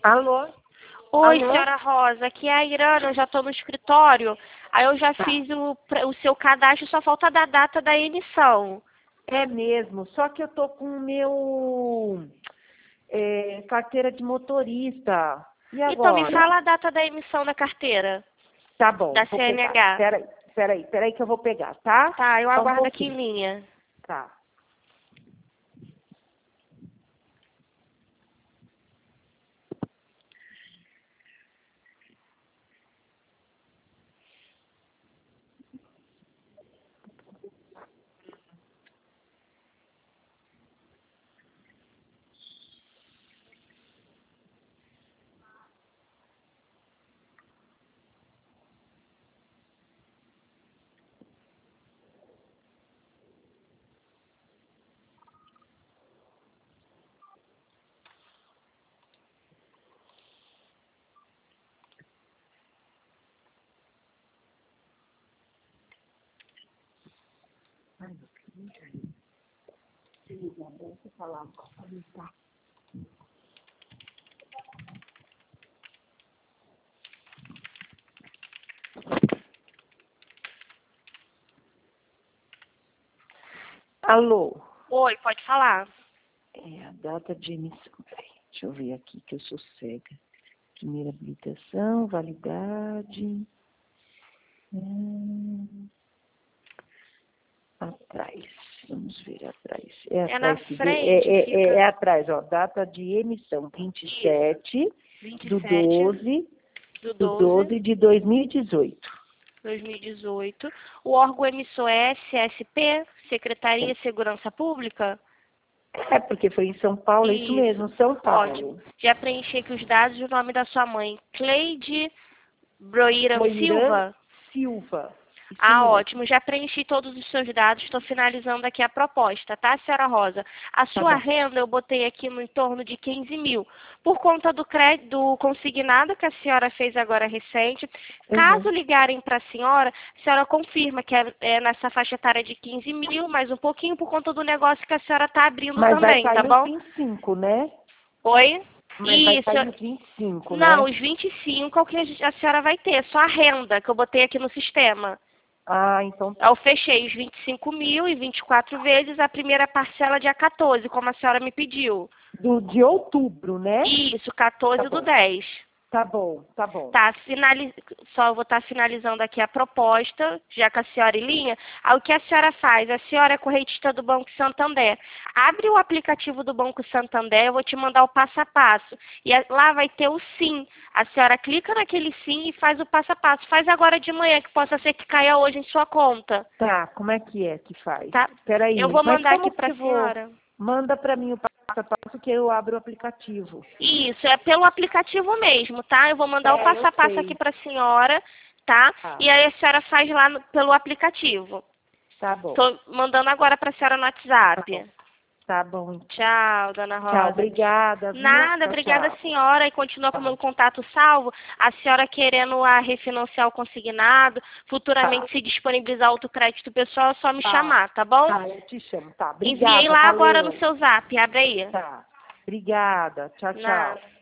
Alô? Oi, Alô? senhora Rosa, aqui é a Irana, eu já estou no escritório. Aí eu já Tá. fiz o seu cadastro, só falta da data da emissão. É mesmo, só que eu tô com o meu carteira de motorista. E Então, me agora? fala a data da emissão da carteira, Tá bom, da vou pegar. CNH. Peraí que eu vou pegar, tá? Tá, eu Só um aguardo aqui em pouquinho. linha. Tá. Alô? Oi, pode falar. A data de emissão. Peraí, deixa eu ver aqui que eu sou cega. Primeira habilitação, validade. Atrás. Vamos ver atrás. É É na atrás que frente, é fica atrás, ó. Data de emissão, 27 do 27 12 do do 12 12 de 2018. 2018. O órgão emissor é SSP, Secretaria de Segurança Pública? É, porque foi em São Paulo, é isso Isso. mesmo, São Ótimo. Paulo. Já preenchi aqui os dados e o nome da sua mãe. Cleide Broíram Moirã Silva? Silva. Isso Ah, mesmo. ótimo. Já preenchi todos os seus dados. Estou finalizando aqui a proposta, tá, senhora Rosa? A Tá sua bom. renda eu botei aqui no entorno de 15 mil. Por conta do crédito, do consignado que a senhora fez agora recente. Uhum. Caso ligarem para a senhora confirma que é nessa faixa etária de 15 mil, mais um pouquinho por conta do negócio que a senhora está abrindo Mas vai também, tá cair nos bom? 25, né? Oi? Mas vai Isso. cair nos 25, Não, né? os 25 é o que a senhora vai ter, só a renda que eu botei aqui no sistema. Ah, então tá. Eu fechei os 25 mil e 24 vezes, a primeira parcela dia 14, como a senhora me pediu. De outubro, né? Isso, Tá 14 do bom. 10. Tá bom, tá bom. Tá, só eu vou estar finalizando aqui a proposta, já com a senhora em linha. Aí o que a senhora faz? A senhora é correntista do Banco Santander. Abre o aplicativo do Banco Santander, eu vou te mandar o passo a passo. E lá vai ter o SIM. A senhora clica naquele SIM e faz o passo a passo. Faz agora de manhã, que possa ser que caia hoje em sua conta. Tá, como é que faz? Tá? Eu Peraí, vou mas mandar aqui como para que a eu vou... senhora. Manda pra mim o passo a passo que eu abro o aplicativo. Isso, é pelo aplicativo mesmo, tá? Eu vou mandar o passo Eu a passo aqui sei. para a senhora, tá? Tá, E aí a senhora faz lá pelo aplicativo. tá bom. Tô mandando agora para a senhora no Tá bom. WhatsApp. Tá bom. Tchau, dona Tchau, Rosa. obrigada, viu? Nada, Tchau, obrigada tchau. senhora. E continua com o meu Tá, contato salvo. A senhora querendo refinanciar o consignado, tá, futuramente se disponibilizar outro crédito pessoal, é só me tá. chamar, tá bom? Tá, eu te chamo. Tá, Enviei obrigada, lá agora no valeu. seu zap. Abre aí. Tá, obrigada. Tchau, tchau. Nada.